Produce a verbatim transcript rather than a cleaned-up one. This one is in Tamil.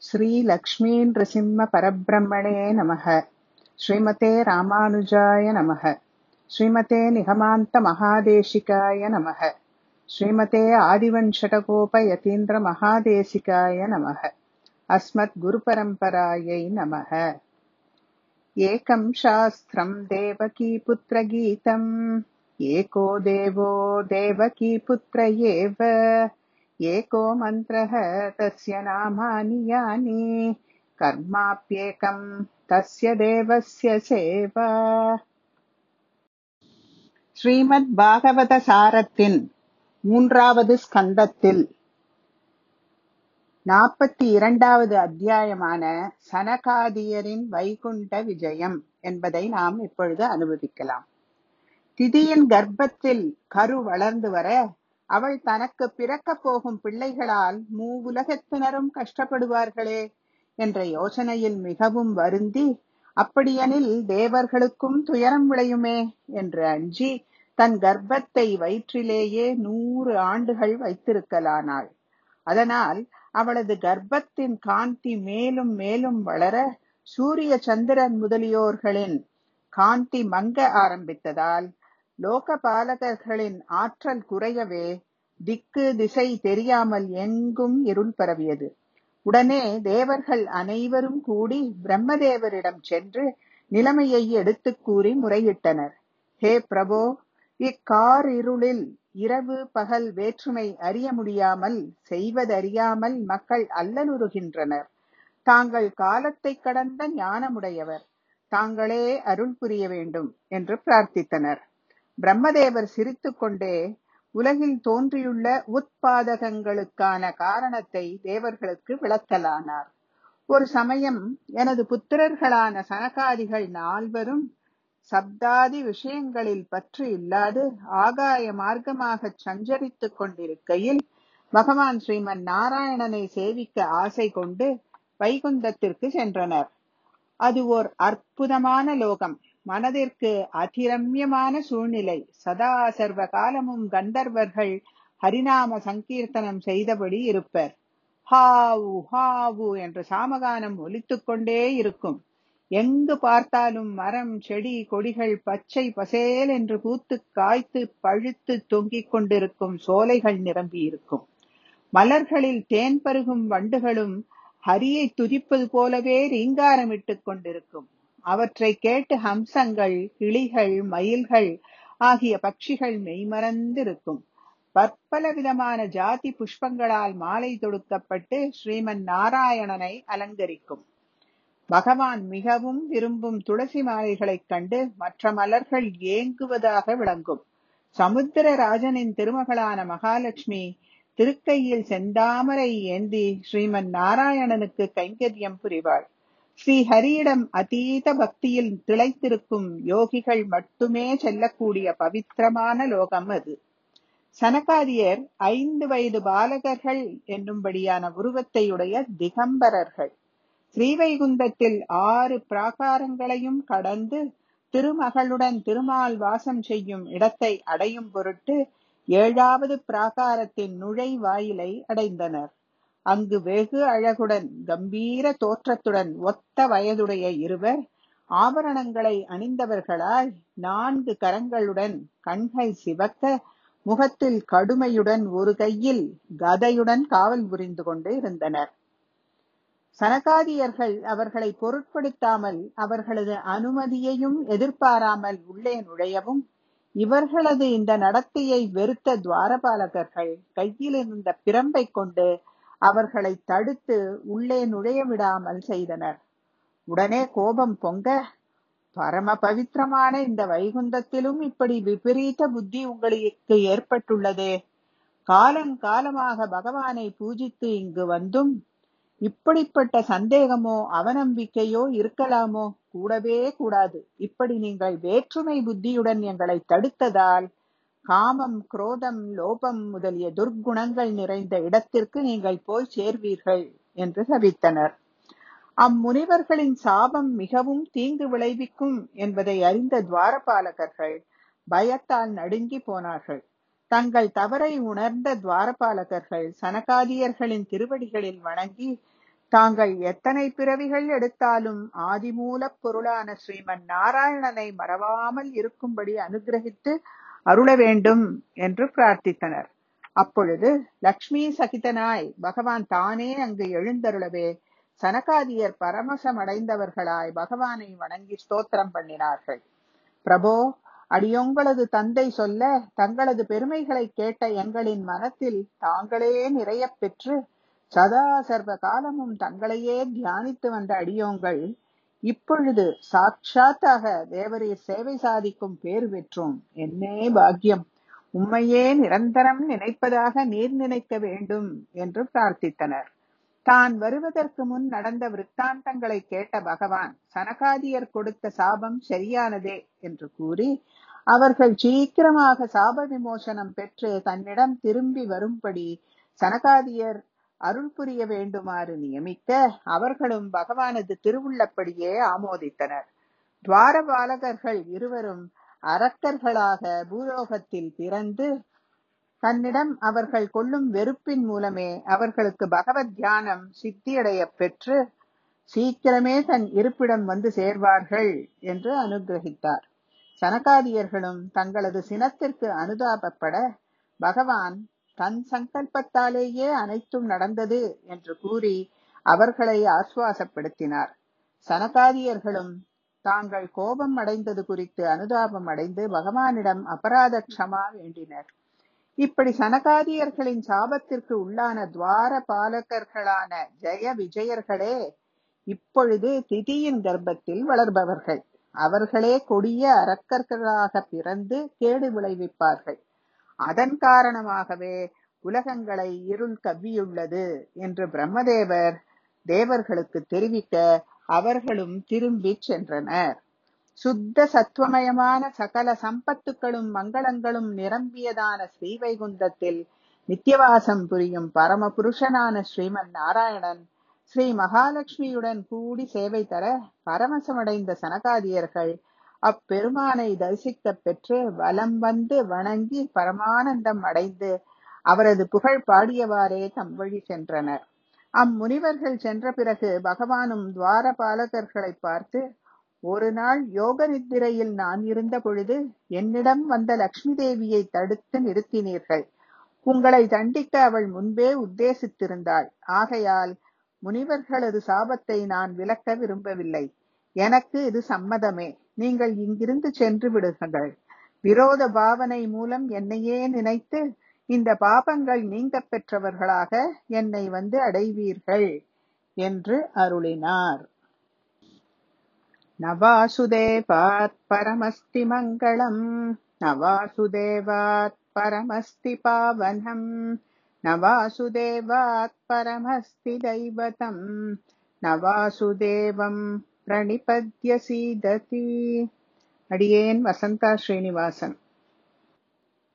श्री लक्ष्मी नृसिंह परब्रह्मणे नमः। श्रीमते रामानुजाय नमः। श्रीमते निगमान्त महादेशिकाय नमः। श्रीमते आदिवञ्शटकोप यतीन्द्र महादेशिकाय नमः। अस्मत् गुरुपरम्परायै नमः। एकं शास्त्रं देवकीपुत्रगीतम् एको देवो देवकीपुत्र एव एको मन्त्रः तस्य नामानि यानि कर्माप्येकं तस्य देवस्य सेवा. ஸ்ரீமத் பாகவத சாரத்தின் மூன்றாவது ஸ்கந்தத்தில் நாற்பத்தி இரண்டாவது அத்தியாயமான சனகாதியரின் வைகுண்ட விஜயம் என்பதை நாம் இப்பொழுது அனுபவிக்கலாம். திதியின் கர்ப்பத்தில் கரு வளர்ந்து வர அவள் தனக்கு பிறக்கப் போகும் பிள்ளைகளால் மூவுலகத்தினரும் கஷ்டப்படுவார்களே என்ற யோசனையில் மிகவும் வருந்தி, அப்படியெனில் தேவர்களுக்கும் துயரம் விளையுமே என்று அஞ்சி தன் கர்ப்பத்தை வயிற்றிலேயே நூறு ஆண்டுகள் வைத்திருக்கலானாள். அதனால் அவளது கர்ப்பத்தின் காந்தி மேலும் மேலும் வளர சூரிய சந்திரன் முதலியோர்களின் காந்தி மங்க ஆரம்பித்ததால் லோகபாலகர்களின் ஆற்றல் குறையவே திக்கு திசை தெரியாமல் எங்கும் இருள் பரவியது. உடனே தேவர்கள் அனைவரும் கூடி பிரம்மதேவரிடம் சென்று நிலைமையை எடுத்துக் கூறி முறையிட்டனர். ஹே பிரபோ, இக்கார் இருளில் இரவு பகல் வேற்றுமை அறிய முடியாமல் செய்வதறியாமல் மக்கள் அல்லலுறுகின்றனர். தாங்கள் காலத்தை கடந்த ஞானமுடையவர், தாங்களே அருள் புரிய வேண்டும் என்று பிரார்த்தித்தனர். பிரம்மதேவர் சிரித்துக் கொண்டே உலகில் தோன்றியுள்ள உட்பாதகங்களுக்கான காரணத்தை தேவர்களுக்கு விளக்கலானார். ஒரு சமயம் எனது புத்திரர்களான சனகாதிகள் நால்வரும் சப்தாதி விஷயங்களில் பற்று இல்லாது ஆகாய மார்க்கமாக சஞ்சரித்துக் கொண்டிருக்கையில் பகவான் ஸ்ரீமன் நாராயணனை சேவிக்க ஆசை கொண்டு வைகுந்தத்திற்கு சென்றனர். அது ஓர் அற்புதமான லோகம், மனதிற்கு அதிரம்யமான சூழ்நிலை. சதா சர்வ காலமும் கந்தர்வர்கள் ஹரிநாம சங்கீர்த்தனம் செய்தபடி இருப்பர். ஹாவு ஹாவு என்று சாமகானம் ஒலித்துக் கொண்டே இருக்கும். எங்கு பார்த்தாலும் மரம் செடி கொடிகள் பச்சை பசேல் என்று பூத்து காய்த்து பழுத்து தொங்கிக் கொண்டிருக்கும் சோலைகள் நிரம்பி இருக்கும். மலர்களில் தேன் பருகும் வண்டுகளும் ஹரியை துதிப்பது போலவே ரீங்காரமிட்டுக் கொண்டிருக்கும். அவற்றை கேட்டு ஹம்சங்கள், கிளிகள், மயில்கள் ஆகிய பட்சிகள் மெய்மறந்திருக்கும். பற்பல விதமான ஜாதி புஷ்பங்களால் மாலை தொடுக்கப்பட்டு ஸ்ரீமன் நாராயணனை அலங்கரிக்கும். பகவான் மிகவும் விரும்பும் துளசி மாலைகளைக் கண்டு மற்ற மலர்கள் ஏங்குவதாக விளங்கும். சமுத்திரராஜனின் திருமகளான மகாலட்சுமி திருக்கையில் செந்தாமரை ஏந்தி ஸ்ரீமன் நாராயணனுக்கு கைங்கரியம் புரிவாள். ஸ்ரீ ஹரியிடம் அதீத பக்தியில் திளைத்திருக்கும் யோகிகள் மட்டுமே செல்லக்கூடிய பவித்திரமான லோகம் அது. சனகாதியர் ஐந்து வயது பாலகர்கள் என்னும்படியான உருவத்தையுடைய திகம்பரர்கள். ஸ்ரீவைகுந்தத்தில் ஆறு பிராகாரங்களையும் கடந்து திருமகளுடன் திருமால் வாசம் செய்யும் இடத்தை அடையும் பொருட்டு ஏழாவது பிராகாரத்தின் நுழைவாயிலை அடைந்தனர். அங்கு வெகு அழகுடன் கம்பீர தோற்றத்துடன் ஒத்த வயதுடைய இருவர் ஆபரணங்களை அணிந்தவர்களாய் நான்கு கரங்களுடன் கண்கள் சிவக்க முகத்தில் கடுமையுடன் ஒரு கையில் கதையுடன் காவல் புரிந்து கொண்டு இருந்தனர். சனகாதியர்கள் அவர்களை பொருட்படுத்தாமல் அவர்களது அனுமதியையும் எதிர்பாராமல் உள்ளே நுழையவும் இவர்களது இந்த நடத்தையை வெறுத்த துவாரபாலகர்கள் கையில் இருந்த பிரம்பை கொண்டு அவர்களை தடுத்து உள்ளே நுழைய விடாமல் செய்தனர். உடனே கோபம் பொங்க, பரம பவித்திரமான இந்த வைகுந்தத்திலும் இப்படி விபரீத புத்தி உங்களுக்கு ஏற்பட்டுள்ளதே. காலங்காலமாக பகவானை பூஜித்து இங்கு வந்தும் இப்படிப்பட்ட சந்தேகமோ அவநம்பிக்கையோ இருக்கலாமோ? கூடவே கூடாது. இப்படி நீங்கள் வேற்றுமை புத்தியுடன் எங்களை தடுத்ததால் காமம், குரோதம், லோபம் முதலிய துர்க்குணங்கள் நிறைந்த இடத்திற்கு நீங்கள் போய் சேர்வீர்கள் என்று சபித்தனர். அம்முனிவர்களின் சாபம் மிகவும் தீங்கு விளைவிக்கும் என்பதை அறிந்த துவாரபாலகர்கள் பயத்தால் நடுங்கி போனார்கள். தங்கள் தவறை உணர்ந்த துவாரபாலகர்கள் சனகாதியர்களின் திருவடிகளில் வணங்கி தாங்கள் எத்தனை பிறவிகள் எடுத்தாலும் ஆதிமூலப் பொருளான ஸ்ரீமன் நாராயணனை மறவாமல் இருக்கும்படி அனுகிரகித்து அருள வேண்டும் என்று பிரார்த்தித்தனர். அப்பொழுது லக்ஷ்மி சகிதனாய் பகவான் தானே அங்கு எழுந்தருளவே சனகாதியர் பரமசமடைந்தவர்களாய் பகவானை வணங்கி ஸ்தோத்திரம் பண்ணினார்கள். பிரபோ, அடியோங்களது தந்தை சொல்ல தங்களது பெருமைகளை கேட்ட எங்களின் மனத்தில் தாங்களே நிறைய பெற்று சதா சர்வ காலமும் தங்களையே தியானித்து வந்த அடியோங்கள் இப்பொழுது சாட்சாத்தாக தேவரீர் சேவை சாதிக்கும் பேறு பெற்றோம். என்னே பாக்கியம்! உம்மையே நிரந்தரம் நினைப்பதாக நீர் நினைக்க வேண்டும் என்று பிரார்த்தித்தனர். தான் வருவதற்கு முன் நடந்த விற்த்தாந்தங்களை கேட்ட பகவான் சனகாதியர் கொடுத்த சாபம் சரியானதே என்று கூறி அவர்கள் சீக்கிரமாக சாப விமோசனம் பெற்று தன்னிடம் திரும்பி வரும்படி சனகாதியர் அருள் புரிய வேண்டுமாறு நியமிக்க அவர்களும் பகவானது திருவுள்ளப்படியே ஆமோதித்தனர். துவாரபாலகர்கள் இருவரும் அரக்கர்களாக பூலோகத்தில் பிறந்து தன்னிடம் அவர்கள் கொள்ளும் வெறுப்பின் மூலமே அவர்களுக்கு பகவத் தியானம் சித்தியடைய பெற்று சீக்கிரமே தன் இருப்பிடம் வந்து சேர்வார்கள் என்று அனுகிரகித்தார். சனகாதியர்களும் தங்களது சினத்திற்கு அனுதாபப்பட பகவான் தன் சங்கல்பத்தாலேயே அனைத்தும் நடந்தது என்று கூறி அவர்களை ஆசுவாசப்படுத்தினார். சனகாதியர்களும் தாங்கள் கோபம் அடைந்தது குறித்து அனுதாபம் அடைந்து பகவானிடம் அபராத க்ஷமா வேண்டினர். இப்படி சனகாதியர்களின் சாபத்திற்கு உள்ளான துவார பாலகர்களான ஜெய விஜயர்களே இப்பொழுது திதியின் கர்ப்பத்தில் வளர்பவர்கள். அவர்களே கொடிய அரக்கர்களாக பிறந்து கேடு விளைவிப்பார்கள். அதன் காரணமாகவே உலகங்களை இருள் கவ்வியுள்ளது என்று பிரம்மதேவர் தேவர்களுக்கு தெரிவிக்க அவர்களும் திரும்பிச் சென்றனர். சுத்த சத்துவமயமான சகல சம்பத்துக்களும் மங்களங்களும் நிரம்பியதான ஸ்ரீவைகுந்தத்தில் நித்தியவாசம் புரியும் பரம புருஷனான ஸ்ரீமன் நாராயணன் ஸ்ரீ மகாலட்சுமியுடன் கூடி சேவை தர பரமசமடைந்த சனகாதியர்கள் அப்பெருமானை தரிசிக்க பெற்று வலம் வந்து வணங்கி பரமானந்தம் அடைந்து அவரது புகழ் பாடியவாறே தம் வழி சென்றனர். அம்முனிவர்கள் சென்ற பிறகு பகவானும் துவாரபாலகர்களை பார்த்து, ஒரு நாள் யோக நித்திரையில் நான் இருந்த பொழுது என்னிடம் வந்த லக்ஷ்மி தேவியை தடுத்து நிறுத்தினீர்கள். உங்களை தண்டிக்க அவள் முன்பே உத்தேசித்திருந்தாள். ஆகையால் முனிவர்களது சாபத்தை நான் விலக்க விரும்பவில்லை. எனக்கு இது சம்மதமே. நீங்கள் இங்கிருந்து சென்று விடுங்கள். விரோத பாவனை மூலம் என்னையே நினைத்து இந்த பாபங்கள் நீங்க பெற்றவர்களாக என்னை வந்து அடைவீர்கள் என்று அருளினார். நவாசுதேவாத் பரமஸ்தி மங்களம், நவாசுதேவாத் பரமஸ்தி பாவனம், நவாசுதேவாத் பரமஸ்தி தைவதம், நவாசுதேவம் பிரணிபத்ய சீததி. அடியேன் வசந்தா ஸ்ரீனிவாசன்.